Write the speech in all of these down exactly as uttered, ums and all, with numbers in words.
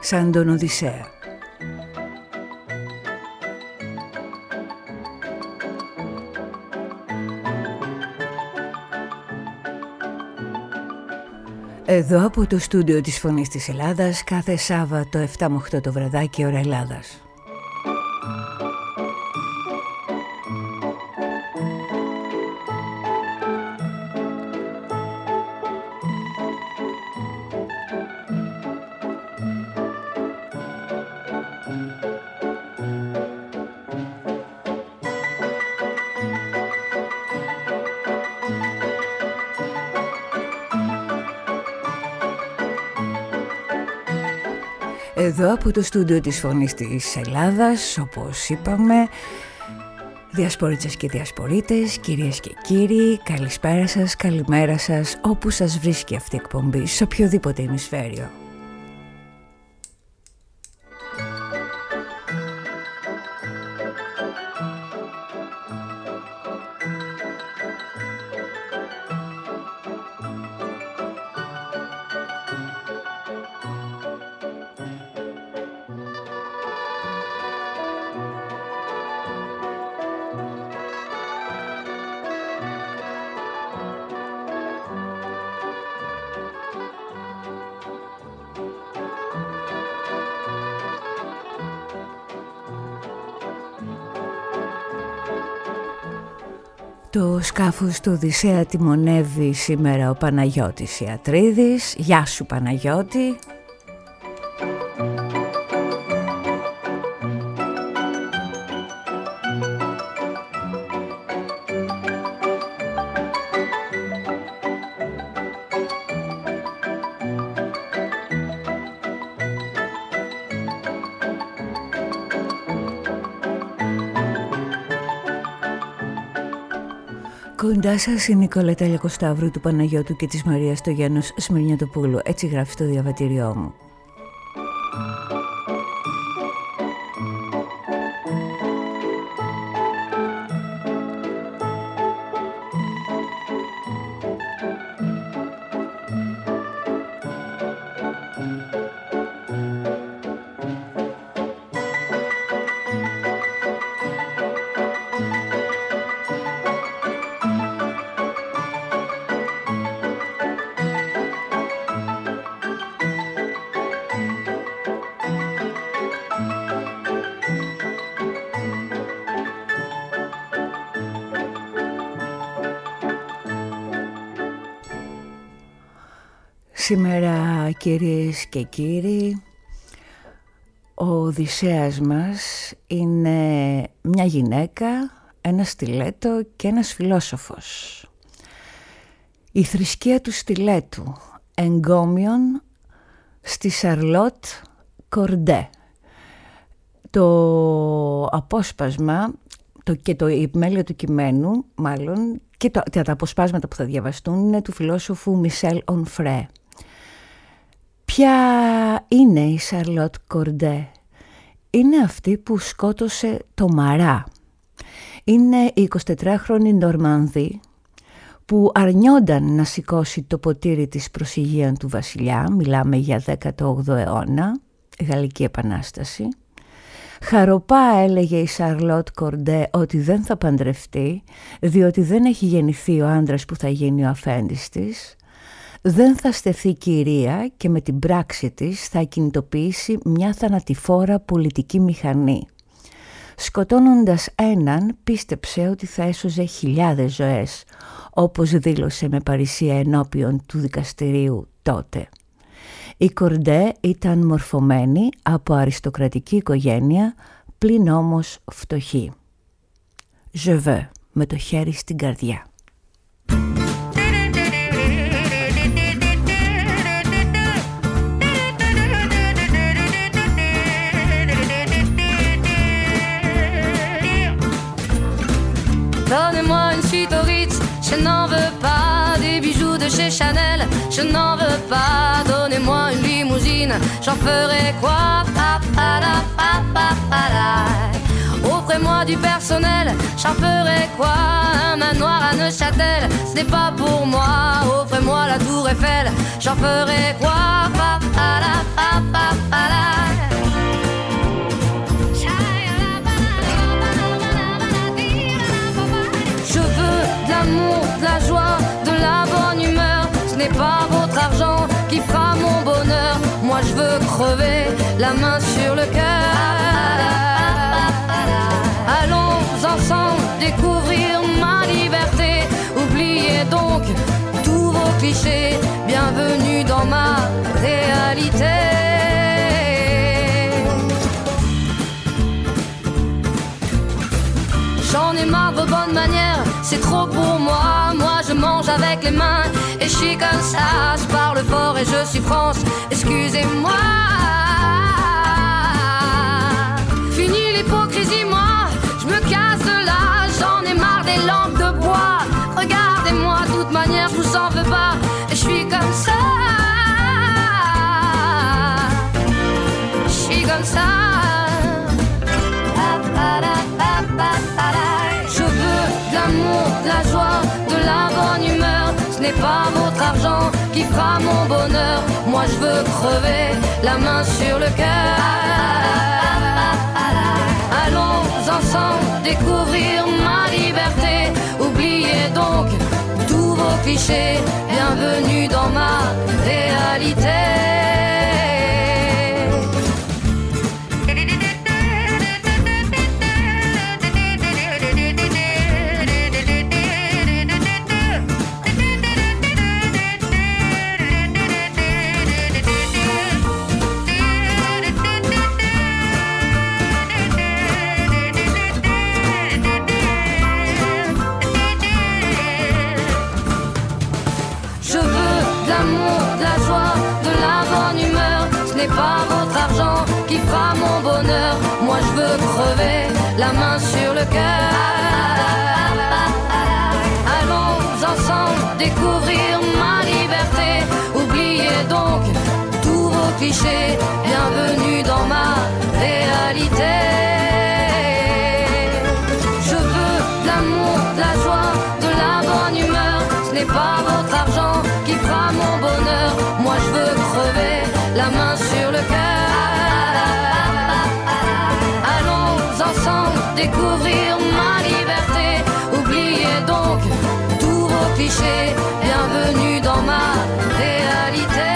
σαν τον Οδυσσέα. Εδώ από το στούντιο της Φωνής της Ελλάδας, κάθε Σάββατο επτά με οκτώ το βραδάκι, ώρα Ελλάδας. Εδώ από το στούντιο της Φωνής της Ελλάδας, όπως είπαμε, διασπόριτσες και διασπορίτες, κυρίες και κύριοι, καλησπέρα σας, καλημέρα σας, όπου σας βρίσκει αυτή η εκπομπή, σε οποιοδήποτε ημισφαίριο. Το σκάφος του Οδυσσέα τιμονεύει σήμερα ο Παναγιώτης Ιατρίδης. Γεια σου Παναγιώτη. Κοντά σας η Νικολέτα Λιακοσταύρου, του Παναγιώτου και της Μαρίας στο Γιάννος Σμυρνιωτοπούλου. Έτσι γράφει στο διαβατήριό μου. Σήμερα, κυρίες και κύριοι, ο Οδυσσέας μας είναι μια γυναίκα, ένα στιλέτο και ένας φιλόσοφος. Η θρησκεία του στιλέτου, εγκόμιον στη Σαρλότ Κορντέ. Το απόσπασμα το, και το επιμέλεια του κειμένου, μάλλον, και το, τα αποσπάσματα που θα διαβαστούν είναι του φιλόσοφου Μισελ Ονφρέ. Ποια είναι η Σαρλότ Κορντέ? Είναι αυτή που σκότωσε το Μαρά. Είναι η εικοσιτετράχρονη Νορμανδή που αρνιόνταν να σηκώσει το ποτήρι της προσυγείαν του βασιλιά. Μιλάμε για δέκατο όγδοο αιώνα, Γαλλική Επανάσταση. Χαροπά έλεγε η Σαρλότ Κορντέ ότι δεν θα παντρευτεί, διότι δεν έχει γεννηθεί ο άντρας που θα γίνει ο αφέντης της. Δεν θα στεφθεί κυρία και με την πράξη της θα κινητοποιήσει μια θανατηφόρα πολιτική μηχανή. Σκοτώνοντας έναν, πίστεψε ότι θα έσωζε χιλιάδες ζωές, όπως δήλωσε με παρησία ενώπιον του δικαστηρίου τότε. Η Κορντέ ήταν μορφωμένη από αριστοκρατική οικογένεια, πλην όμως φτωχή. Je veux, με το χέρι στην καρδιά. Donnez-moi une suite au Ritz, je n'en veux pas. Des bijoux de chez Chanel, je n'en veux pas. Donnez-moi une limousine, j'en ferai quoi? Pa, pa, la, pa, pa, pa, la. Offrez-moi du personnel. personnel. J'en ferai quoi? Un manoir à Neuchâtel, ce n'est pas pour moi. Offrez-moi la tour Eiffel, j'en ferai quoi? Pa, pa, la, pa, pa, pa, la. Je veux de l'amour, de la joie, de la bonne humeur. Ce n'est pas votre argent qui fera mon bonheur. Moi je veux crever, la main sur le cœur. Allons ensemble découvrir ma liberté. Oubliez donc tous vos clichés. Bienvenue dans ma réalité. J'en ai marre de vos bonnes manières, c'est trop pour moi. Moi je mange avec les mains et je suis comme ça. Je parle fort et je suis France, excusez-moi. Fini l'hypocrisie, moi, je me casse de là. J'en ai marre des lampes de bois. Regardez-moi, de toute manière je vous en veux pas. Et je suis comme ça. Je suis comme ça. De la joie, de la bonne humeur. Ce n'est pas votre argent qui fera mon bonheur. Moi je veux crever, la main sur le cœur. Allons ensemble découvrir ma liberté. Oubliez donc tous vos clichés. Bienvenue dans ma réalité. Pas votre argent qui fera mon bonheur. Moi je veux crever, la main sur le cœur. Allons ensemble découvrir ma liberté. Oubliez donc tous vos clichés. Bienvenue dans ma réalité. Je veux de l'amour, de la joie, de la bonne humeur. Ce n'est pas votre argent qui fera mon bonheur. Moi je veux crever, la main sur le cœur. Allons ensemble découvrir ma liberté. Oubliez donc tous vos clichés. Bienvenue dans ma réalité.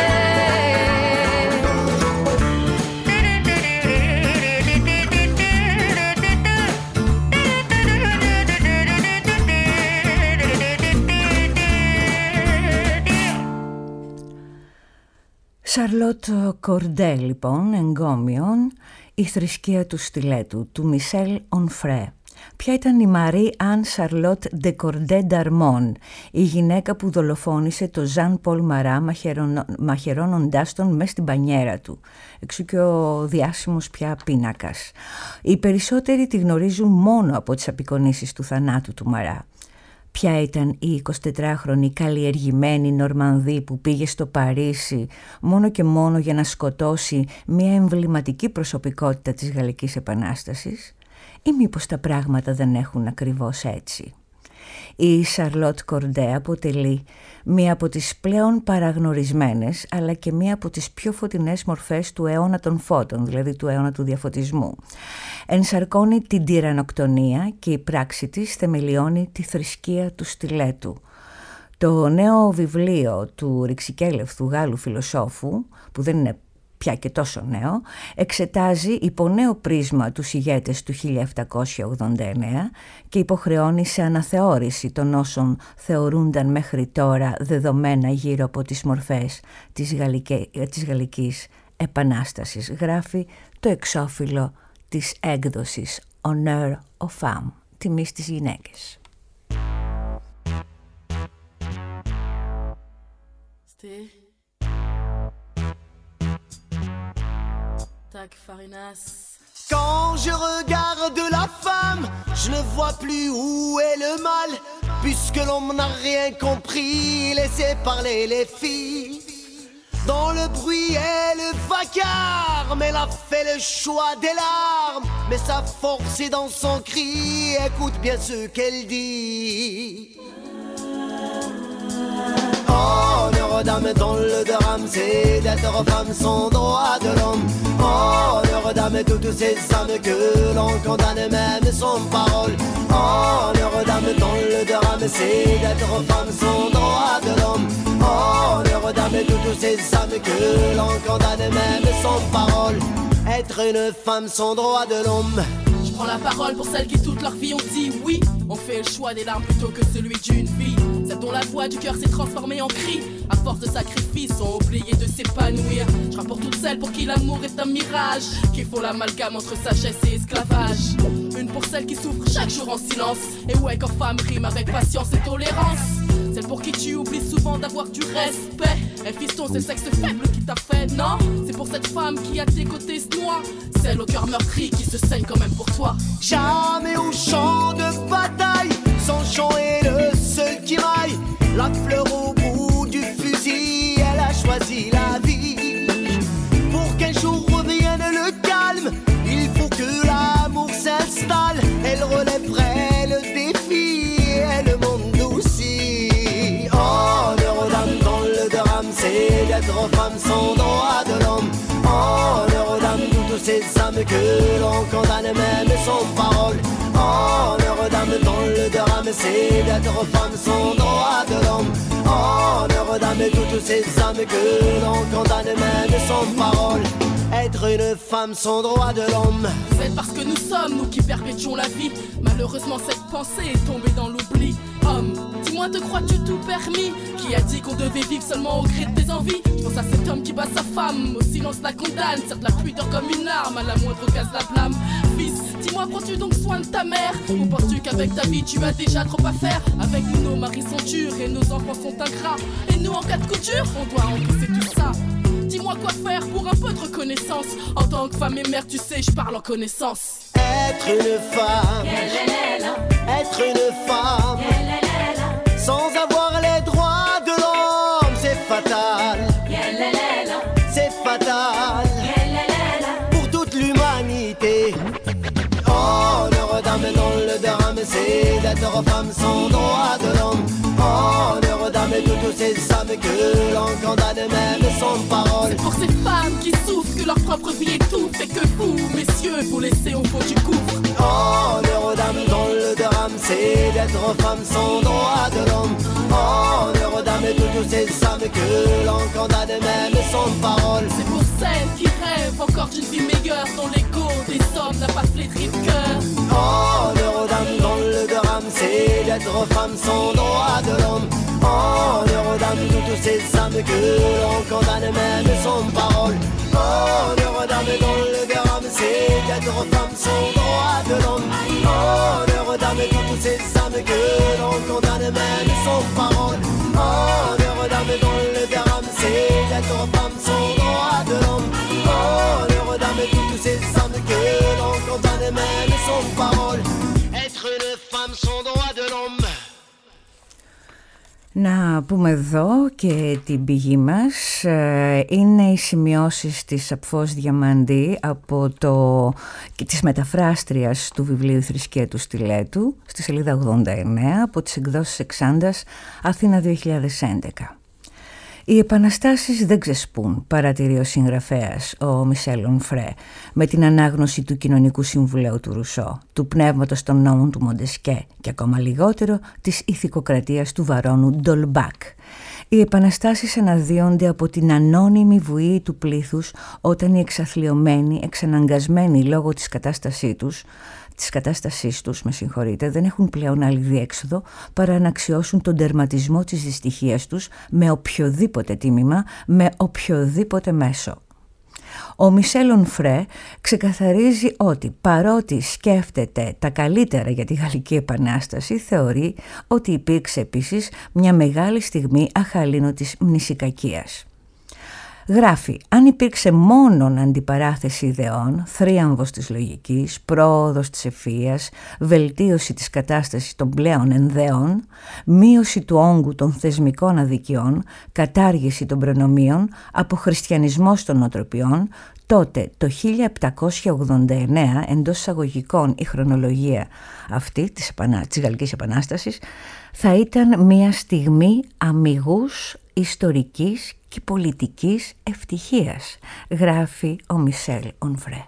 Σαρλότ Κορντέ, λοιπόν, εγκόμιον, η θρησκεία του στιλέτου, του Μισελ Ονφρέ. Ποια ήταν η Μαρί Αν Σαρλότ ντε Κορντέ Νταρμόν, η γυναίκα που δολοφόνησε το Ζαν Πολ Μαρά μαχαιρώνοντάς τον μες στην πανιέρα του. Εξού και ο διάσημος πια πίνακας. Οι περισσότεροι τη γνωρίζουν μόνο από τις απεικονίσεις του θανάτου του Μαρά. Ποια ήταν η εικοσιτετράχρονη καλλιεργημένη Νορμανδή που πήγε στο Παρίσι μόνο και μόνο για να σκοτώσει μια εμβληματική προσωπικότητα της Γαλλικής Επανάστασης, ή μήπως τα πράγματα δεν έχουν ακριβώς έτσι? Η Σαρλότ Κορντέ αποτελεί μία από τις πλέον παραγνωρισμένες αλλά και μία από τις πιο φωτεινές μορφές του αιώνα των φώτων, δηλαδή του αιώνα του διαφωτισμού. Ενσαρκώνει την τυρανοκτονία και η πράξη της θεμελιώνει τη θρησκεία του στιλέτου. Το νέο βιβλίο του ρηξικέλευθου Γάλλου φιλοσόφου, που δεν είναι πια και τόσο νέο, εξετάζει υπό νέο πρίσμα τους ηγέτες του χίλια επτακόσια ογδόντα εννέα και υποχρεώνει σε αναθεώρηση των όσων θεωρούνταν μέχρι τώρα δεδομένα γύρω από τις μορφές της, Γαλλική, της Γαλλικής Επανάστασης. Γράφει το εξώφυλλο της έκδοσης Honneur aux Femmes, τιμή στις γυναίκες. Quand je regarde la femme, je ne vois plus où est le mal, puisque l'on n'a rien compris, laissez parler les filles. Dans le bruit et le vacarme, elle a fait le choix des larmes. Mais sa force est dans son cri, écoute bien ce qu'elle dit. Honneur aux dames dont le drame c'est d'être femme, son droit de l'homme. Honneur aux dames toutes ces âmes que l'on condamne même sans parole. Honneur aux dames dont le drame c'est d'être femme, son droit de l'homme. Honneur aux dames toutes ces âmes que l'on condamne même sans parole. Être une femme, son droit de l'homme. Je prends la parole pour celles qui toute leur vie ont dit oui. On fait le choix des larmes plutôt que celui d'une vie. Celles dont la voix du cœur s'est transformée en cri. À force de sacrifices, ont oublié de s'épanouir. Je rappe pour toutes celles pour qui l'amour est un mirage, qui font l'amalgame entre sagesse et esclavage. Une pour celles qui souffrent chaque jour en silence. Et ouais, quand femme rime avec patience et tolérance. Celle pour qui tu oublies souvent d'avoir du respect. Et fiston, c'est le sexe faible qui t'a fait, non? C'est pour cette femme qui à tes côtés se noie. Celle au cœur meurtri qui se saigne quand même pour toi. Jamais au champ de bataille, son chant est le seul qui maille. La fleur au bout du fusil, elle a choisi la vie. Pour qu'un jour revienne le calme, il faut que l'amour s'installe. Elle relèverait le défi et le monde aussi. Honneur aux dames dont le drame c'est d'être femme, son droit de l'homme. Honneur aux dames toutes ces âmes que l'on condamne même sans parole. Honneur aux dames dont le drame c'est d'être femme, son droit de l'homme. Honneur aux dames toutes ces âmes que l'on condamne même sans parole. Être une femme, son droit de l'homme. C'est parce que nous sommes, nous qui perpétuons la vie. Malheureusement cette pensée est tombée dans l'oubli. Homme, dis-moi, te crois-tu tout permis? Qui a dit qu'on devait vivre seulement au gré de tes envies? Je pense à cet homme qui bat sa femme, au silence la condamne. Certes la pudeur comme une arme, à la moindre occasion la blâme. Fils, dis-moi, prends-tu donc soin de ta mère? Ou penses-tu qu'avec ta vie tu as déjà trop à faire? Avec nous nos maris sont durs et nos enfants sont ingrats. Et nous en cas de couture, on doit encaisser tout ça. Dis-moi quoi faire pour un peu de reconnaissance. En tant que femme et mère, tu sais, je parle en connaissance. Être une femme, être une femme, sans avoir les droits de l'homme, c'est fatal. C'est fatal pour toute l'humanité. Honneur aux dames dont le drame c'est d'être femme, son droit de l'homme. Honneur aux dames toutes ces âmes que l'on condamne même sans parole. C'est pour ces femmes qui souffrent que leur propre vie étouffe. Et que vous, messieurs, vous laissez au fond du gouffre. Honneur aux dames dont le drame c'est d'être femme, son droit de l'homme. Honneur aux dames toutes ces âmes que l'on condamne même sans parole. C'est pour celles qui rêvent encore d'une vie meilleure, dont l'ego des hommes n'a pas flétri le cœur. Honneur aux dames dont le drame c'est d'être femme, son droit de l'homme. Honneur aux dames toutes ces âmes que l'on condamne même sans parole. Honneur aux dames dont le drame c'est d'être femme, son droit de l'homme. Honneur aux dames toutes ces âmes que l'on condamne même sans parole. Honneur aux dames dont le drame c'est d'être femme, son droit de l'homme. Honneur aux dames toutes ces âmes que l'on condamne même sans parole. Être une femme, son droit de l'homme. Να πούμε εδώ και την πηγή μας. Είναι οι σημειώσεις της Απφός Διαμαντή από το, και της μεταφράστριας του βιβλίου «Θρησκεία του Στιλέτου» στη σελίδα ογδόντα εννέα από τις εκδόσεις Εξάντας, Αθήνα δύο χιλιάδες έντεκα. Οι επαναστάσεις δεν ξεσπούν, παρατηρεί ο συγγραφέας, ο Μισελ Ονφρέ, με την ανάγνωση του κοινωνικού συμβουλαίου του Ρουσό, του πνεύματος των νόμων του Μοντεσκέ και ακόμα λιγότερο της ηθικοκρατίας του βαρώνου Ντολμπάκ. Οι επαναστάσεις αναδύονται από την ανώνυμη βουή του πλήθους όταν οι εξαθλιωμένοι, εξαναγκασμένοι λόγω της κατάστασής τους, της κατάστασής τους, με συγχωρείτε, δεν έχουν πλέον άλλη διέξοδο παρά να αξιώσουν τον τερματισμό της δυστυχίας τους με οποιοδήποτε τίμημα, με οποιοδήποτε μέσο. Ο Μισελ Ονφρέ ξεκαθαρίζει ότι παρότι σκέφτεται τα καλύτερα για τη Γαλλική Επανάσταση, θεωρεί ότι υπήρξε επίσης μια μεγάλη στιγμή αχαλήνωτης μνησικακίας. Γράφει, αν υπήρξε μόνον αντιπαράθεση ιδεών, θρίαμβος της λογικής, πρόοδος της ευφυΐας, βελτίωση της κατάστασης των πλέον ενδέων, μείωση του όγκου των θεσμικών αδικιών, κατάργηση των προνομίων, αποχριστιανισμός των νοοτροπιών, τότε το χίλια επτακόσια ογδόντα εννέα, εντός εισαγωγικών η χρονολογία αυτή της, επανα... της Γαλλικής Επανάστασης, θα ήταν μια στιγμή αμιγούς ιστορικής και πολιτικής ευτυχίας, γράφει ο Μισελ Ονφρέ.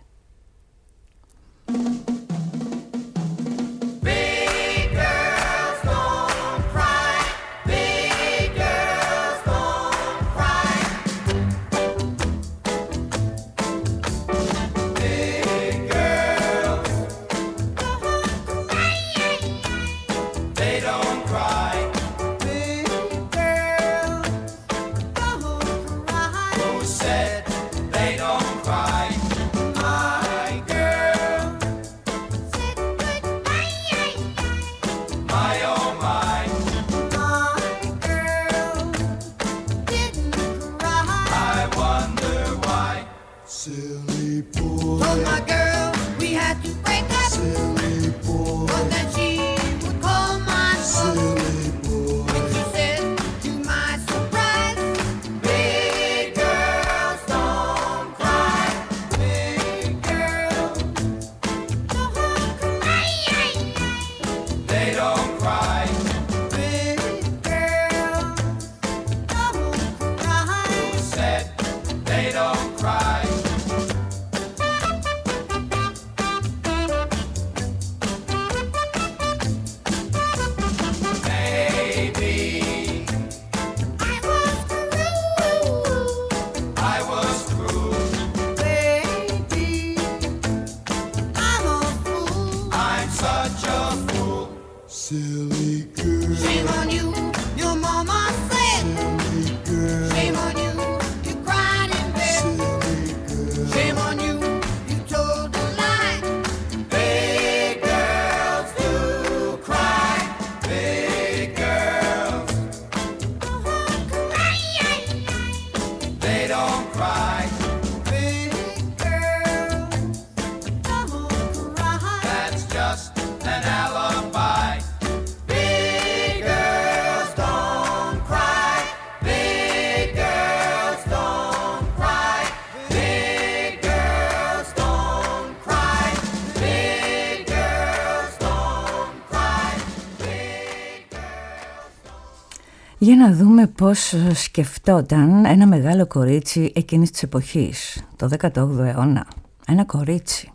Για να δούμε πώς σκεφτόταν ένα μεγάλο κορίτσι εκείνης της εποχής, το δέκατο όγδοο αιώνα. Ένα κορίτσι.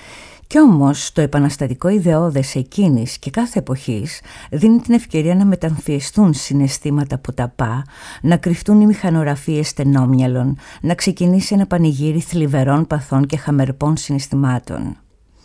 Κι όμως το επαναστατικό ιδεώδες εκείνης και κάθε εποχής δίνει την ευκαιρία να μεταμφιεστούν συναισθήματα ποταπά, να κρυφτούν οι μηχανογραφίες στενόμυαλων, να ξεκινήσει ένα πανηγύρι θλιβερών παθών και χαμερπών συναισθημάτων.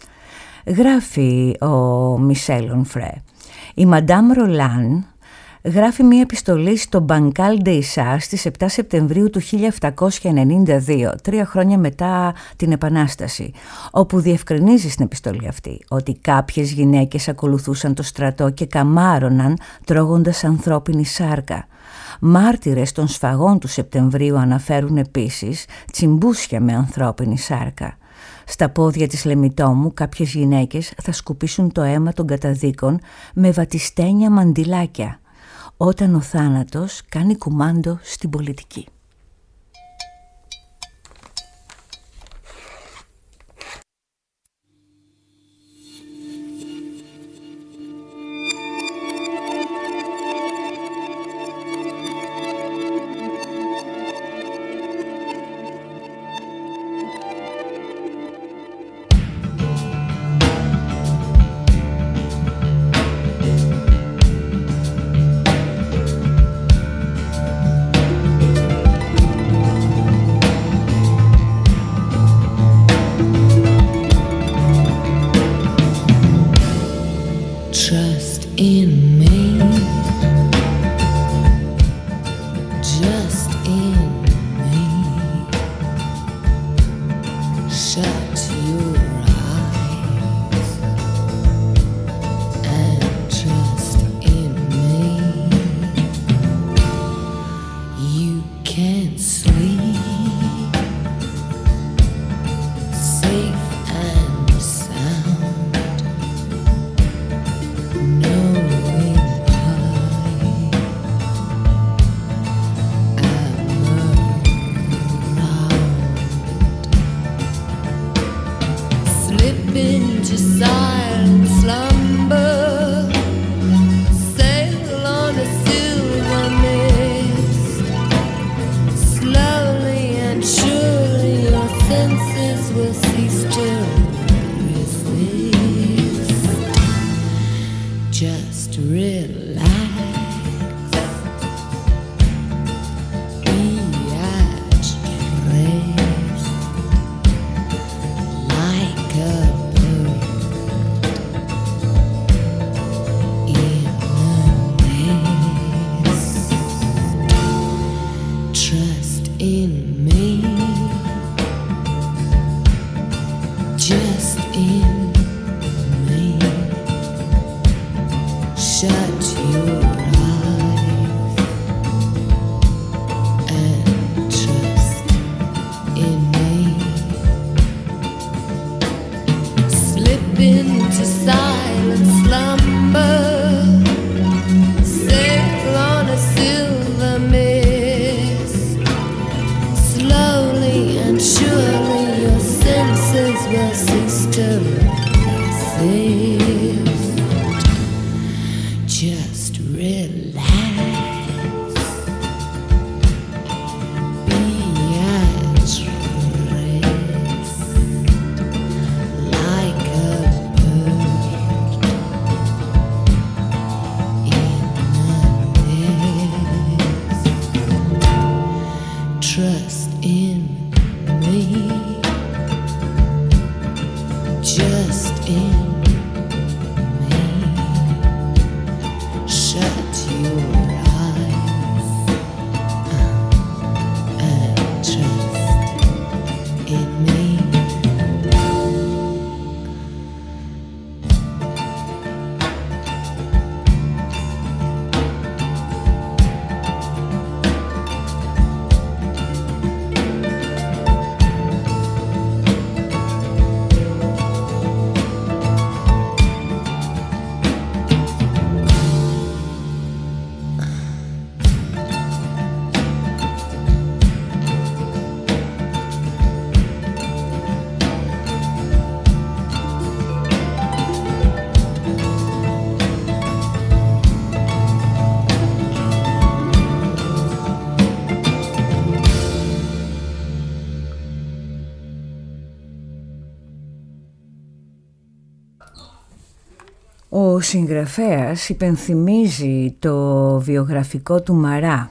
Γράφει ο Μισελ Ονφρέ, η Μαντάμ Ρολάν γράφει μία επιστολή στο Μπανκάλ ντε Ισάρ στις επτά Σεπτεμβρίου του χίλια επτακόσια ενενήντα δύο, τρία χρόνια μετά την Επανάσταση, όπου διευκρινίζει στην επιστολή αυτή ότι κάποιες γυναίκες ακολουθούσαν το στρατό και καμάρωναν τρώγοντας ανθρώπινη σάρκα. Μάρτυρες των σφαγών του Σεπτεμβρίου αναφέρουν επίσης τσιμπούσια με ανθρώπινη σάρκα. Στα πόδια της Λεμιτόμου κάποιες γυναίκες θα σκουπίσουν το αίμα των καταδίκων με βατιστένια μαντιλάκια, όταν ο θάνατος κάνει κουμάντο στην πολιτική. into silent slumber, sail on a silver mist. Slowly and surely your senses will cease to resist. Just relax. Ο συγγραφέας υπενθυμίζει το βιογραφικό του Μαρά.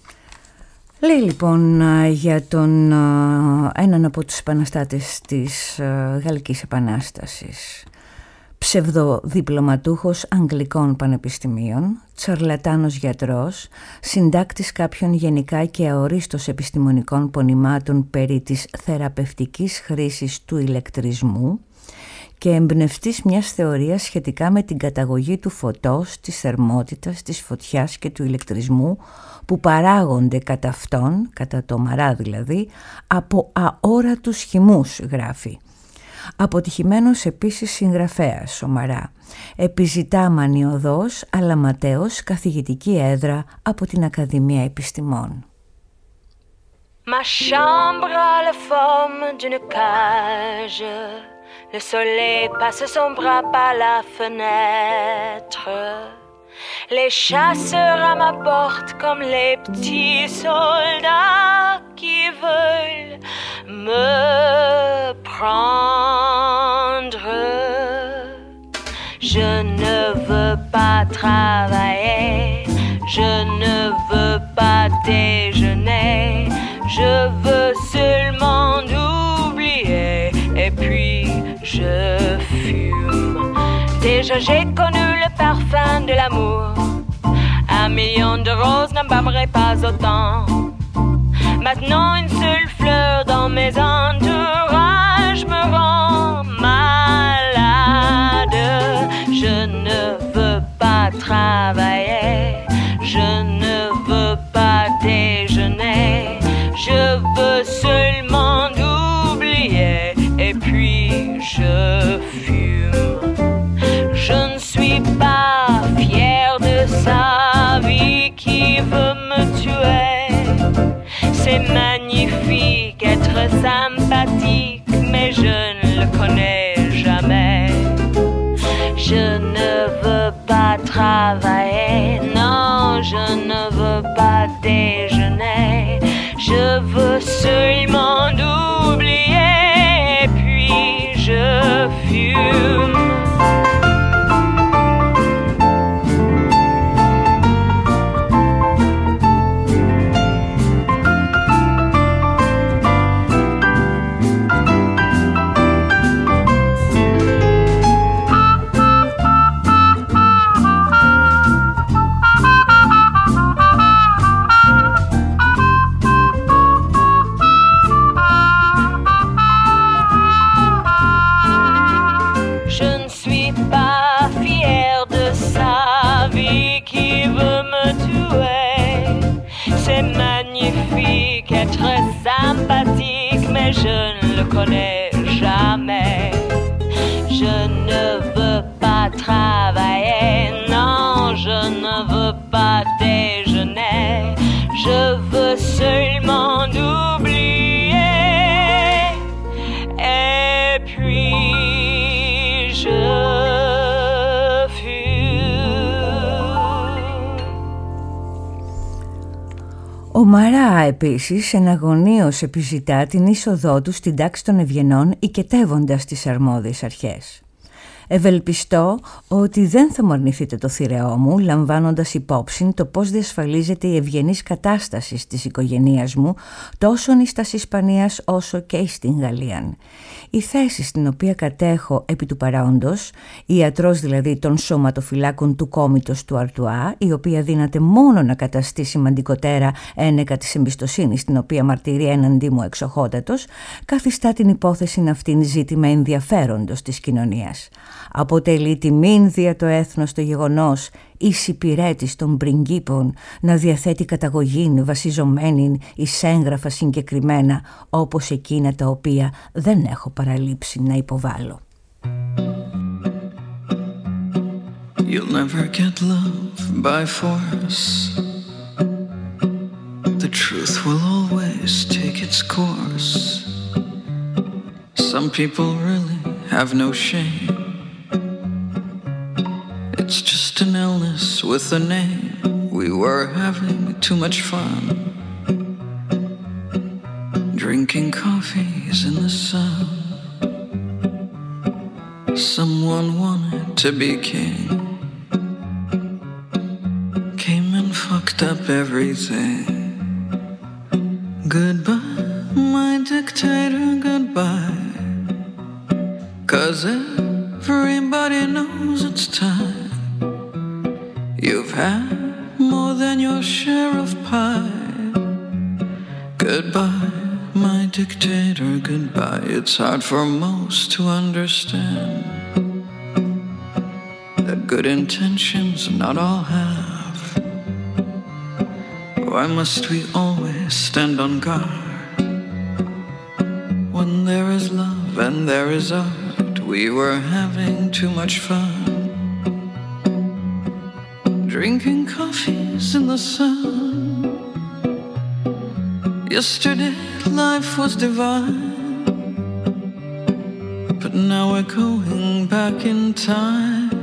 Λέει λοιπόν για τον έναν από τους επαναστάτες της Γαλλικής Επανάστασης. Ψευδοδιπλωματούχος Αγγλικών πανεπιστημίων, τσαρλατάνος γιατρός, συντάκτης κάποιων γενικά και αορίστως επιστημονικών πονημάτων περί της θεραπευτικής χρήσης του ηλεκτρισμού και εμπνευστής μιας θεωρίας σχετικά με την καταγωγή του φωτός, της θερμότητας, της φωτιάς και του ηλεκτρισμού που παράγονται κατά αυτόν, κατά το Μαρά δηλαδή, από αόρατους χυμούς, γράφει. Αποτυχημένος επίσης συγγραφέας ο Μαρά, επιζητά μανιωδώς αλλά ματέως καθηγητική έδρα από την Ακαδημία Επιστημών. Ma chambre a la forme d'une cage. Le soleil passe son bras par la fenêtre. Les chasseurs à ma porte comme les petits soldats qui veulent me prendre. Je ne veux pas travailler, je ne veux pas déjeuner, je veux seulement oublier et puis je fume. Déjà j'ai connu le parfum de l'amour. Un million de roses n'embaumerait pas autant. Maintenant une seule fleur dans mes entourages me rend malade. Je ne veux pas travailler, je ne veux pas déjeuner, je veux seulement oublier et puis je fume. Je ne suis pas fière de sa vie qui veut me tuer. C'est magnifique, être sympathique, Je ne veux pas travailler, non, je ne veux pas déjeuner. Je veux seulement oublier, et puis je fume. Être sympathique, mais je ne le connais jamais. Je ne veux pas travailler, non, je ne veux pas déjeuner. Je veux seulement oublier, et puis je Ο Μαρά επίσης εναγωνίως επιζητά την είσοδό του στην τάξη των ευγενών οικετεύοντας τις αρμόδιες αρχές. Ευελπιστώ ότι δεν θα μου αρνηθείτε το θηρεό μου, λαμβάνοντας υπόψη το πώς διασφαλίζεται η ευγενής κατάσταση της οικογένειας μου, τόσο εις Ισπανίας όσο και στην Γαλλία. Η θέση στην οποία κατέχω επί του παρόντος, ιατρός δηλαδή των σωματοφυλάκων του κόμιτος του Αρτουά, η οποία δύναται μόνο να καταστεί σημαντικότερα ένεκα της εμπιστοσύνης την οποία μαρτυρεί έναντί μου εξοχότατος, καθιστά την υπόθεση αυτήν ζήτημα ενδιαφέροντος της κοινωνίας. Αποτελεί τιμήν δια το έθνος το γεγονός εις υπηρέτης των πριγκίπων να διαθέτει καταγωγήν βασιζομένην εις έγγραφα συγκεκριμένα όπως εκείνα τα οποία δεν έχω παραλείψει να υποβάλω. You'll never get love by force. The truth will always take its course. Some people really have no shame. It's just an illness with a name. We were having too much fun, drinking coffees in the sun. Someone wanted to be king, came and fucked up everything. Goodbye, my dictator, goodbye. 'Cause everybody knows it's time. You've had more than your share of pie. Goodbye, my dictator, goodbye. It's hard for most to understand that good intentions not all have. Why must we always stand on guard when there is love and there is art? We were having too much fun, drinking coffees in the sun. Yesterday life was divine, but now we're going back in time.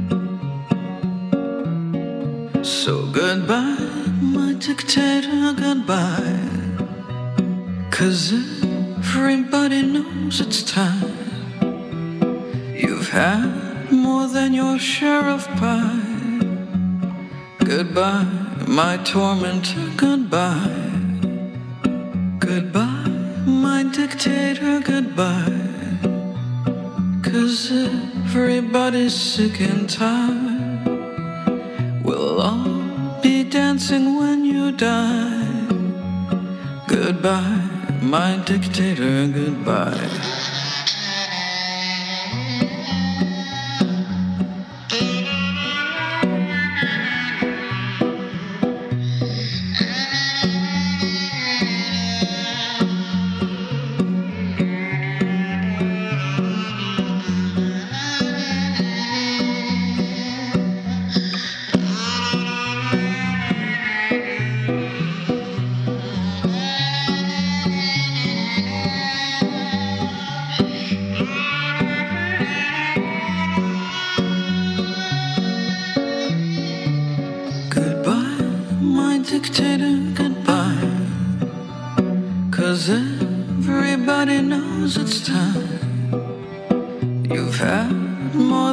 So goodbye, my dictator, goodbye. 'Cause everybody knows it's time. You've had more than your share of pie. Goodbye, my tormentor, goodbye. Goodbye, my dictator, goodbye. 'Cause everybody's sick and tired. We'll all be dancing when you die. Goodbye, my dictator, goodbye.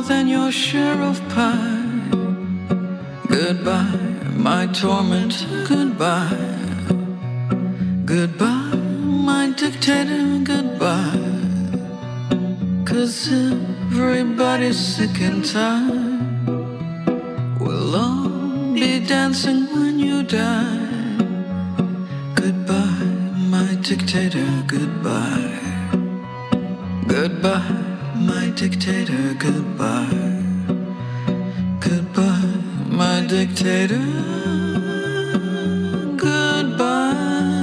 more than your share of pie. Goodbye, my torment, goodbye. Goodbye, my dictator, goodbye. 'Cause everybody's sick and tired. We'll all be dancing when you die. Goodbye, my dictator, goodbye. Goodbye, my dictator, goodbye. Goodbye, my dictator, goodbye.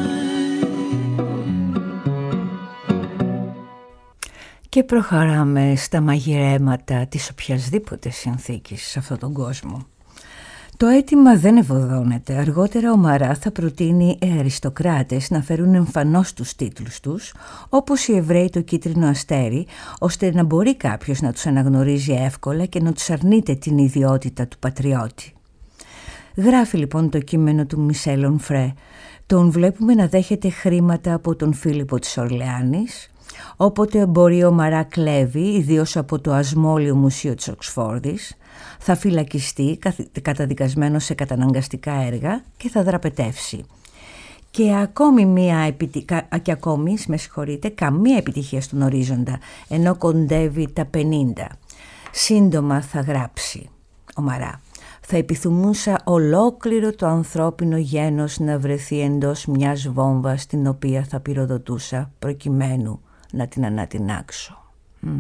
Και προχωράμε στα μαγειρέματα της οποιασδήποτε συνθήκης σε αυτόν τον κόσμο. Το αίτημα δεν ευωδώνεται. Αργότερα ο Μαρά θα προτείνει οι αριστοκράτες να φέρουν εμφανώς τους τίτλους τους, όπως οι Εβραίοι το κίτρινο αστέρι, ώστε να μπορεί κάποιος να τους αναγνωρίζει εύκολα και να τους αρνείται την ιδιότητα του πατριώτη. Γράφει λοιπόν το κείμενο του Μισελ Ονφρέ. Τον βλέπουμε να δέχεται χρήματα από τον Φίλιππο της Ορλεάνης, όποτε μπορεί ο Μαρά κλέβει, ιδίως από το Ασμόλιο Μουσείο της Οξφόρδης, θα φυλακιστεί καταδικασμένος σε καταναγκαστικά έργα και θα δραπετεύσει. Και ακόμη, μία επιτι... και ακόμη με συγχωρείτε, καμία επιτυχία στον ορίζοντα, ενώ κοντεύει τα πενήντα. Σύντομα θα γράψει ο Μαρά. Θα επιθυμούσα ολόκληρο το ανθρώπινο γένος να βρεθεί εντός μιας βόμβας την οποία θα πυροδοτούσα προκειμένου να την ανατινάξω. Mm.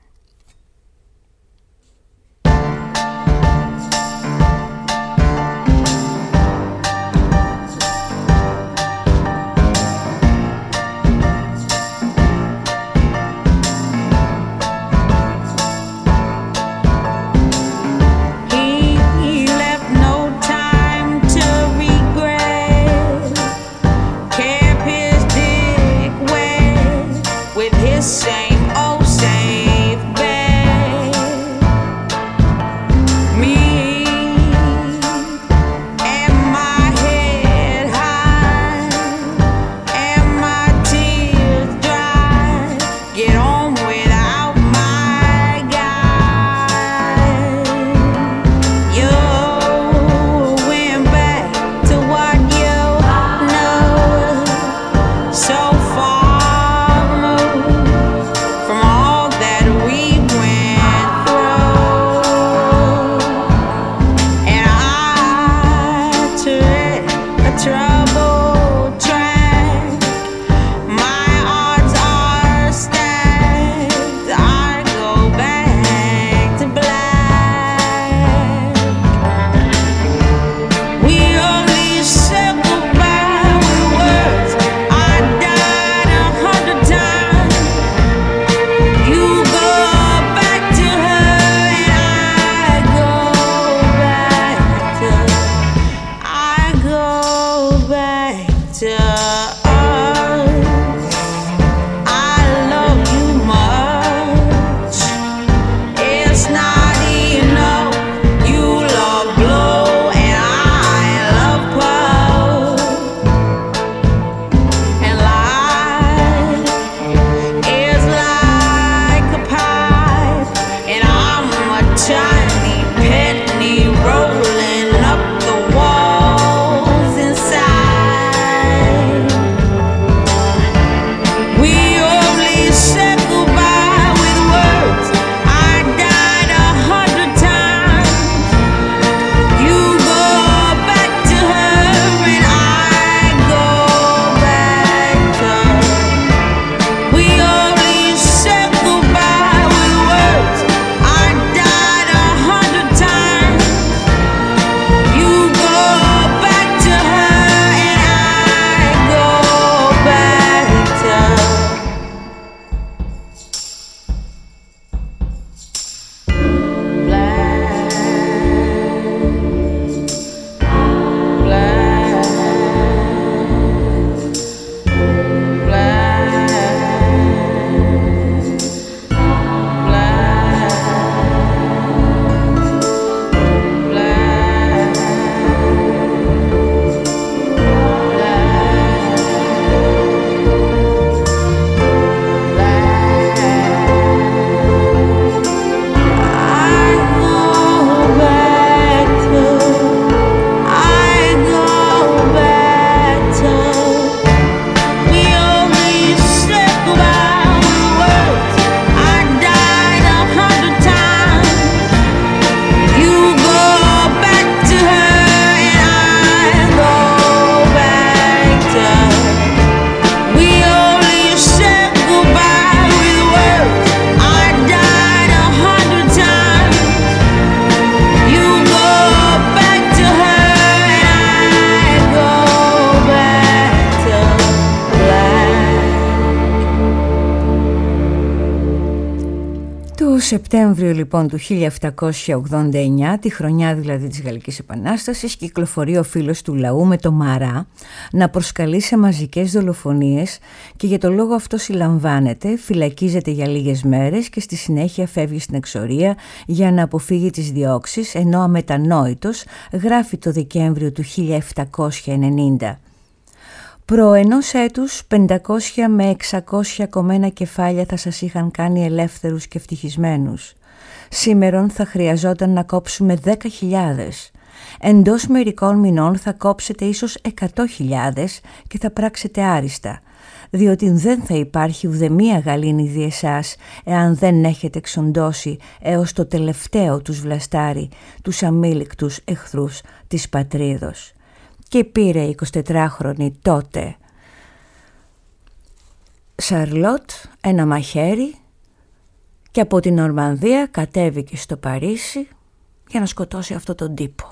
Same old safe bed. Me and my head high and my tears dry. Get on without my guy. You went back to what you know so far. Σεπτέμβριο λοιπόν του χίλια επτακόσια ογδόντα εννιά, τη χρονιά δηλαδή της Γαλλικής Επανάστασης, κυκλοφορεί ο φίλος του λαού με το Μαρά να προσκαλεί σε μαζικές δολοφονίες και για το λόγο αυτό συλλαμβάνεται, φυλακίζεται για λίγες μέρες και στη συνέχεια φεύγει στην εξορία για να αποφύγει τις διώξεις, ενώ αμετανόητος γράφει το Δεκέμβριο του χίλια επτακόσια ενενήντα. Προ ενός έτους πεντακόσια με εξακόσια κομμένα κεφάλια θα σας είχαν κάνει ελεύθερους και ευτυχισμένους. Σήμερον θα χρειαζόταν να κόψουμε δέκα χιλιάδες. Εντός μερικών μηνών θα κόψετε ίσως εκατό χιλιάδες και θα πράξετε άριστα, διότι δεν θα υπάρχει ουδεμία γαλήνη δι' εσάς εάν δεν έχετε εξοντώσει έως το τελευταίο τους βλαστάρι, τους αμήλικτους εχθρούς της πατρίδος. Και πήρε η εικοσιτετράχρονη τότε Σαρλότ ένα μαχαίρι και από την Νορμανδία κατέβηκε στο Παρίσι για να σκοτώσει αυτόν τον τύπο.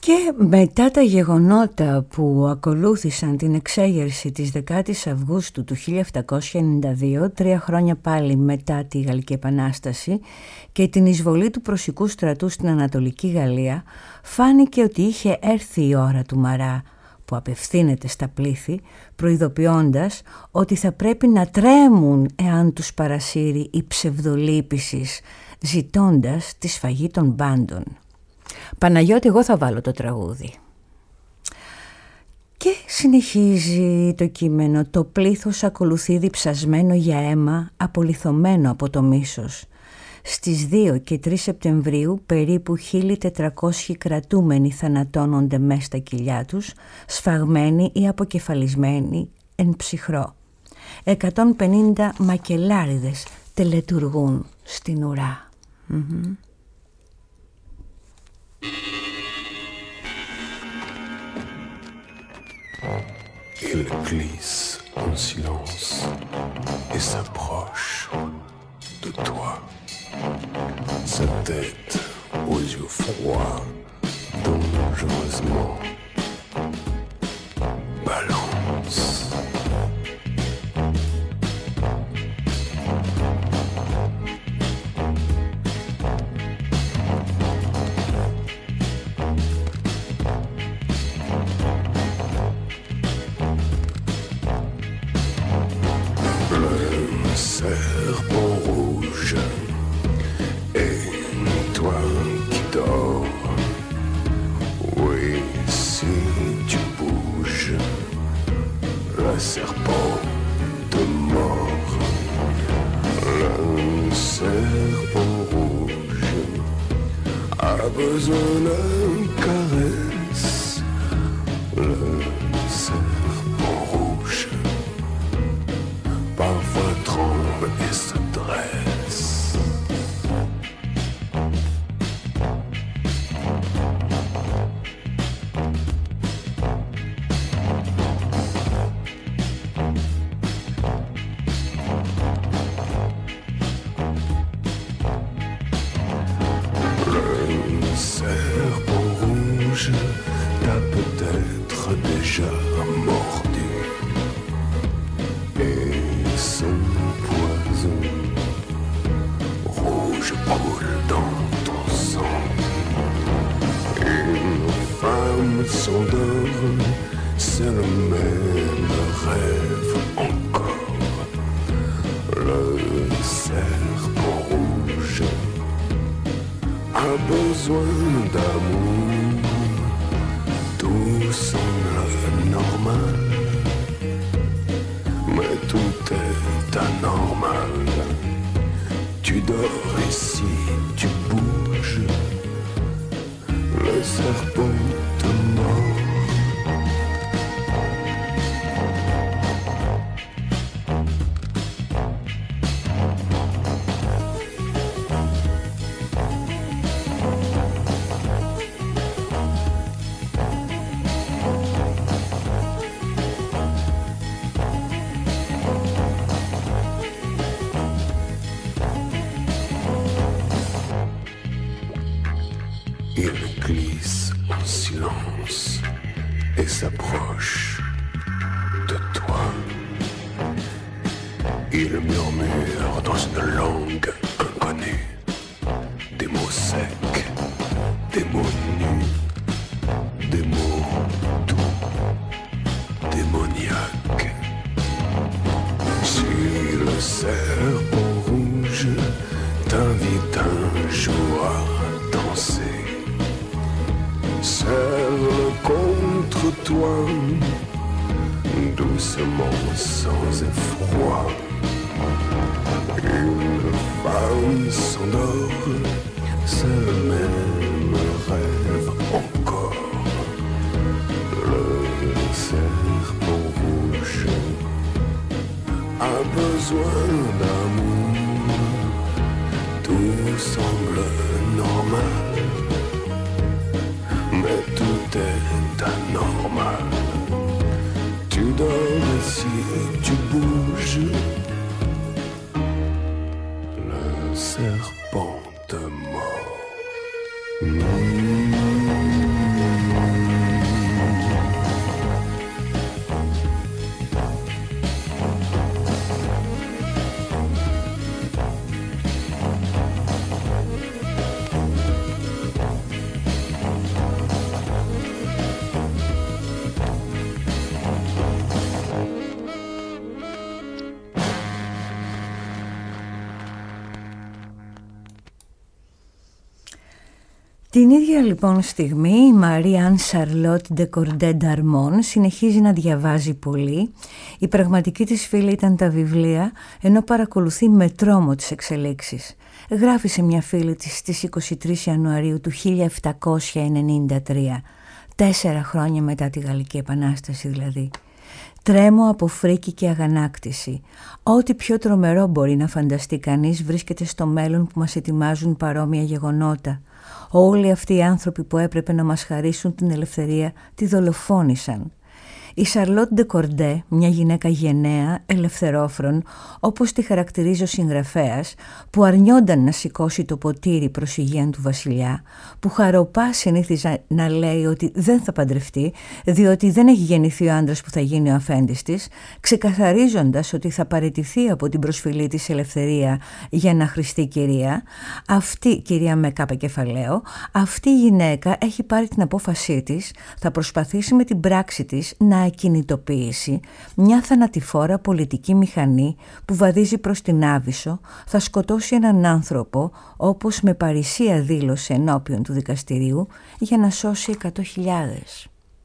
Και μετά τα γεγονότα που ακολούθησαν την εξέγερση της δεκάτης Αυγούστου του χίλια επτακόσια ενενήντα δύο, τρία χρόνια πάλι μετά τη Γαλλική Επανάσταση και την εισβολή του πρωσικού στρατού στην Ανατολική Γαλλία, φάνηκε ότι είχε έρθει η ώρα του Μαρά, που απευθύνεται στα πλήθη, προειδοποιώντας ότι θα πρέπει να τρέμουν εάν τους παρασύρει η ψευδολύπησης, ζητώντας τη σφαγή των μπάντων. Παναγιώτη, εγώ θα βάλω το τραγούδι. Και συνεχίζει το κείμενο. Το πλήθος ακολουθεί διψασμένο για αίμα, απολιθωμένο από το μίσος. Στις δύο και τρεις Σεπτεμβρίου περίπου χίλια τετρακόσιοι κρατούμενοι θανατώνονται μέσα στα κοιλιά τους, σφαγμένοι ή αποκεφαλισμένοι εν ψυχρό. εκατόν πενήντα μακελάριδες τελετουργούν στην ουρά. Mm-hmm. Il glisse en silence et s'approche de toi. Sa tête aux yeux froids, dangereusement balance. Serpent rouge, et toi qui dors, oui, si tu bouges, le serpent te mord. Le serpent rouge a besoin d'une caresse. Le serpent rouge parfois tremble et se dresse. Le serpent rouge t'a peut-être déjà mordu. Et son poison rouge coule dans ton sang. Une femme s'endort, c'est le même rêve encore. Le serpent rouge a besoin d'amour, tout semble normal. Mais tout est anormal. Tu dors ici, tu bouges. Le serpent te mord. Il glisse en silence et s'approche de toi. Il murmure dans une langue inconnue des mots secs, des mots nus, des mots doux, démoniaques. Si le serpent rouge t'invite un jour à danser, serre-le contre toi, doucement, sans effroi. Une femme s'endort, c'est le même rêve encore. Le serpent rouge a besoin d'amour, tout semble normal. Mais tout est anormal. Tu dors ici, tu bouges. Le serpent te mord. Mmh. Την ίδια λοιπόν στιγμή η Marie-Anne Charlotte de Corday d'Armon συνεχίζει να διαβάζει πολύ. Η πραγματική της φίλη ήταν τα βιβλία, ενώ παρακολουθεί με τρόμο τις εξελίξεις. Γράφει σε μια φίλη της στις είκοσι τρεις Ιανουαρίου του χίλια επτακόσια ενενήντα τρία, τέσσερα χρόνια μετά τη Γαλλική Επανάσταση δηλαδή. Τρέμω από φρίκη και αγανάκτηση. Ό,τι πιο τρομερό μπορεί να φανταστεί κανείς βρίσκεται στο μέλλον που μας ετοιμάζουν παρόμοια γεγονότα. Όλοι αυτοί οι άνθρωποι που έπρεπε να μας χαρίσουν την ελευθερία τη δολοφόνησαν. Η Charlotte de Corday, μια γυναίκα γενναία, ελευθερόφρον, όπως τη χαρακτηρίζει ο συγγραφέας, που αρνιόνταν να σηκώσει το ποτήρι προς υγεία του βασιλιά, που χαροπά συνήθιζε να λέει ότι δεν θα παντρευτεί, διότι δεν έχει γεννηθεί ο άντρας που θα γίνει ο αφέντης της, ξεκαθαρίζοντας ότι θα παραιτηθεί από την προσφυλή της ελευθερία για να χρηστεί κυρία, αυτή, κυρία με κάπα κεφαλαίο, αυτή η γυναίκα έχει πάρει την απόφασή της, θα προσπαθήσει με την πράξη της να ακινητοποιήσει μια θανατηφόρα πολιτική μηχανή που βαδίζει προς την Άβυσσο, θα σκοτώσει έναν άνθρωπο, όπως με παρησία δήλωσε ενώπιον του δικαστηρίου, για να σώσει εκατό χιλιάδες.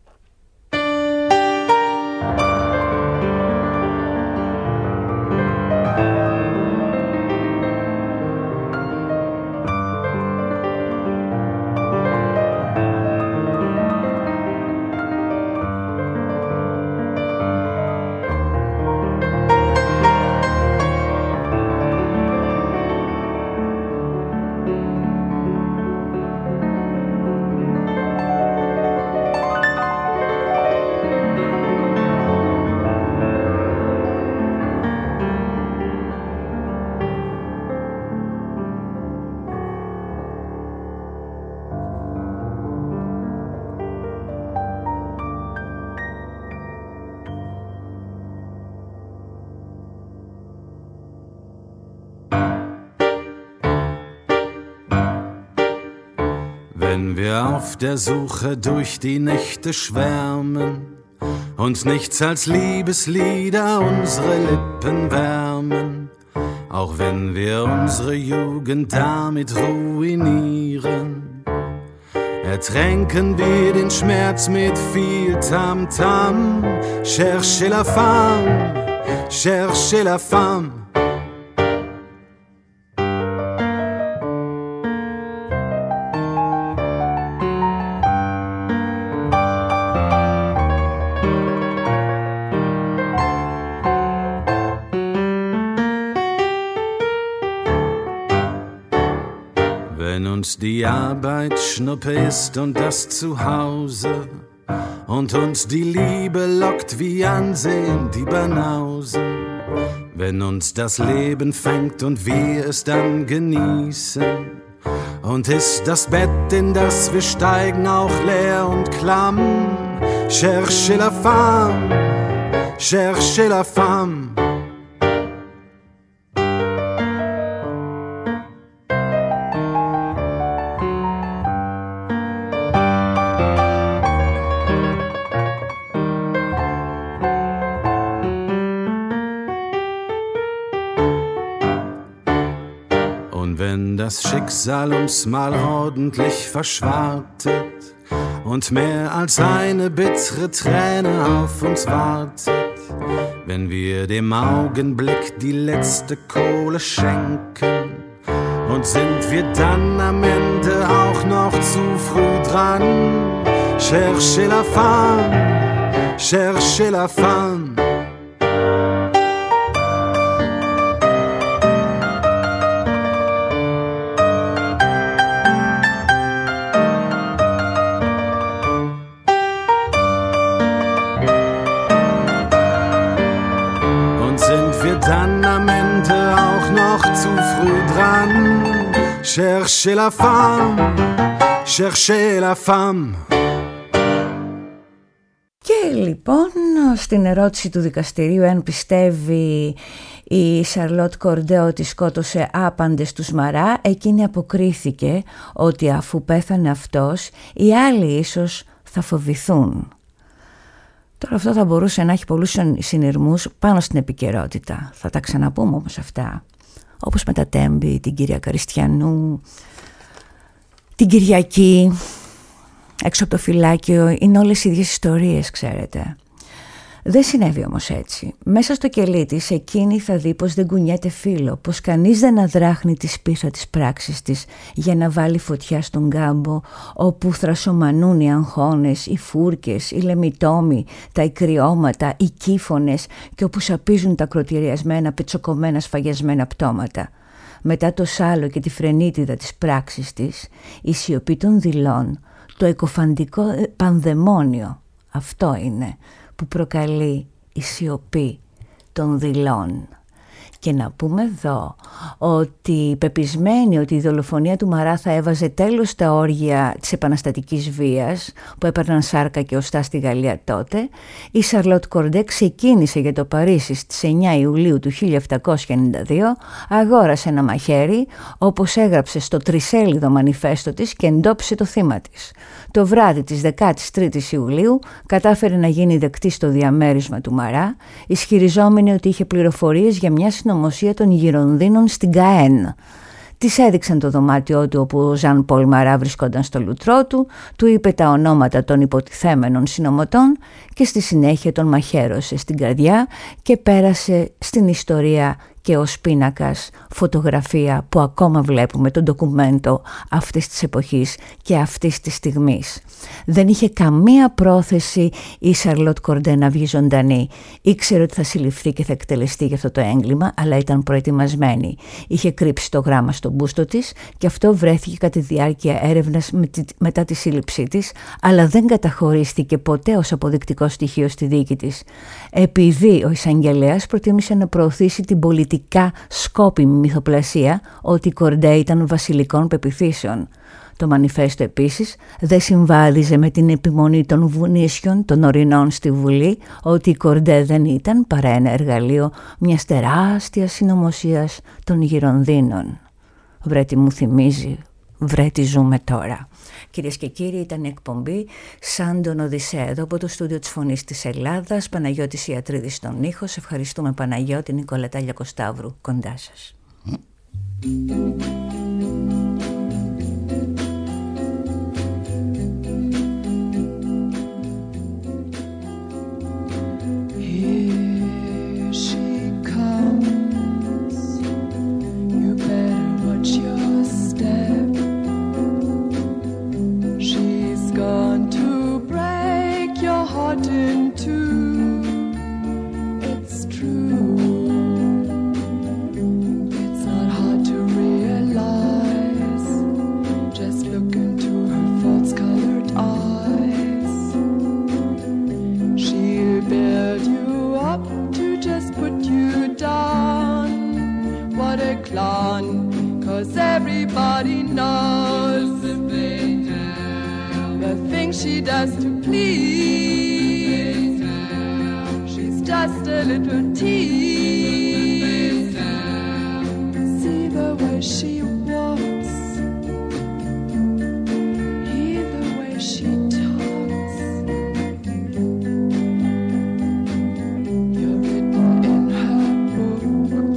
Wenn wir auf der Suche durch die Nächte schwärmen und nichts als Liebeslieder unsere Lippen wärmen, auch wenn wir unsere Jugend damit ruinieren, ertränken wir den Schmerz mit viel Tamtam. Cherchez la femme, cherchez la femme. Die Arbeit Schnuppe ist und das Zuhause und uns die Liebe lockt wie Ansehen die Banausen. Wenn uns das Leben fängt und wir es dann genießen und ist das Bett, in das wir steigen, auch leer und klamm. Cherchez la femme, cherchez la femme. Das Schicksal uns mal ordentlich verschwartet und mehr als eine bittere Träne auf uns wartet, wenn wir dem Augenblick die letzte Kohle schenken, und sind wir dann am Ende auch noch zu früh dran. Cherchez la femme, cherchez la femme. Cherchez la femme, cherchez la femme. Και λοιπόν στην ερώτηση του δικαστηρίου αν πιστεύει η Σαρλότ Κορντέ ότι σκότωσε άπαντες τους Μαρά, εκείνη αποκρίθηκε ότι αφού πέθανε αυτός, οι άλλοι ίσως θα φοβηθούν. Τώρα αυτό θα μπορούσε να έχει πολλούς συνειρμούς πάνω στην επικαιρότητα. Θα τα ξαναπούμε όμως αυτά. Όπως με τα Τέμπη, την κυρία Καριστιανού Την Κυριακή, έξω από το φυλάκιο, είναι όλες οι ίδιες ιστορίες, ξέρετε. Δεν συνέβη όμως έτσι. Μέσα στο κελί της εκείνη θα δει πως δεν κουνιέται φύλλο, πως κανείς δεν αδράχνει τη σπίθα της πράξης της για να βάλει φωτιά στον κάμπο, όπου θρασομανούν οι αγχώνες, οι φούρκες, οι λεμιτόμοι, τα ικριώματα, οι κύφωνες και όπου σαπίζουν τα κροτηριασμένα, πετσοκομμένα, σφαγιασμένα πτώματα. Μετά το σάλο και τη φρενίτιδα της πράξης της, η σιωπή των δειλών, το εκοφαντικό πανδαιμόνιο, αυτό είναι που προκαλεί η σιωπή των δειλών. Και να πούμε εδώ ότι πεπισμένη ότι η δολοφονία του Μαρά θα έβαζε τέλος στα όργια της επαναστατικής βίας που έπαιρναν σάρκα και οστά στη Γαλλία τότε, η Σαρλότ Κορντέ ξεκίνησε για το Παρίσι στις εννιά Ιουλίου του χίλια επτακόσια ενενήντα δύο, αγόρασε ένα μαχαίρι, όπως έγραψε στο τρισέλιδο μανιφέστο της, και εντόπισε το θύμα της. Το βράδυ της δεκάτης τρίτης Ιουλίου κατάφερε να γίνει δεκτή στο διαμέρισμα του Μαρά, ισχυριζόμενη ότι είχε πληροφορίες για μια συνωμοσία των Γυρονδίνων στην Καέν. Της έδειξαν το δωμάτιό του όπου ο Ζαν Πολ Μαρά βρισκόταν στο λουτρό του, του είπε τα ονόματα των υποτιθέμενων συνωμοτών και στη συνέχεια τον μαχαίρωσε στην καρδιά και πέρασε στην ιστορία και ως πίνακας φωτογραφία που ακόμα βλέπουμε το ντοκουμέντο αυτής της εποχής και αυτής της στιγμής. Δεν είχε καμία πρόθεση η Σαρλότ Κορντέ να βγει ζωντανή. Ήξερε ότι θα συλληφθεί και θα εκτελεστεί για αυτό το έγκλημα, αλλά ήταν προετοιμασμένη. Είχε κρύψει το γράμμα στον μπούστο της και αυτό βρέθηκε κατά τη διάρκεια έρευνας μετά τη σύλληψή της, αλλά δεν καταχωρίστηκε ποτέ ως αποδεικτικό στοιχείο στη δίκη της, επειδή ο εισαγγελέας προτίμησε να προωθήσει την πολιτικά σκόπιμη μυθοπλασία ότι η Κορντέ ήταν βασιλικών πεποιθήσεων. Το μανιφέστο επίσης δεν συμβάδιζε με την επιμονή των βουνίσιων των ορεινών στη Βουλή ότι η Κορντέ δεν ήταν παρά ένα εργαλείο μιας τεράστιας συνωμοσίας των Γυρονδίνων. Βρε τι μου θυμίζει, βρε τι ζούμε τώρα. Κυρίες και κύριοι, ήταν η εκπομπή Σαν τον Οδυσσέα εδώ από το στούντιο της Φωνής της Ελλάδας. Παναγιώτης Ιατρίδης στον ήχο. Σε ευχαριστούμε Παναγιώτη. Νικολετά Λιακοσταύρου κοντά σας. Everybody knows the things she does to please. She's just a little tease. See the way she walks, hear the way she talks. You're written in her book.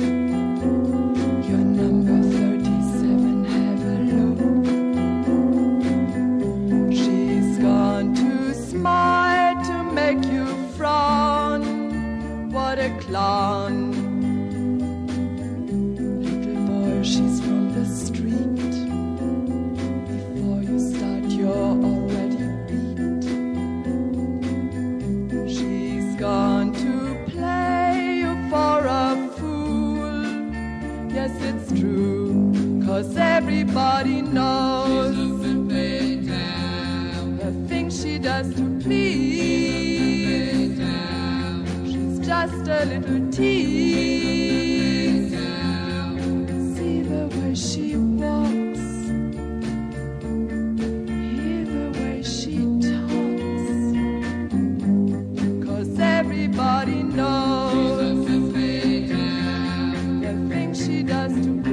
Your number thirty-seven, have a look. She's gone to smile to make you frown. What a clown. Little boy, she's from the street. Before you start, you're already beat. She's gone to play you for a fool. Yes, it's true, 'cause everybody knows the things she does to please. She's just a little tease. See the way she walks, hear the way she talks, 'cause everybody knows the things she does to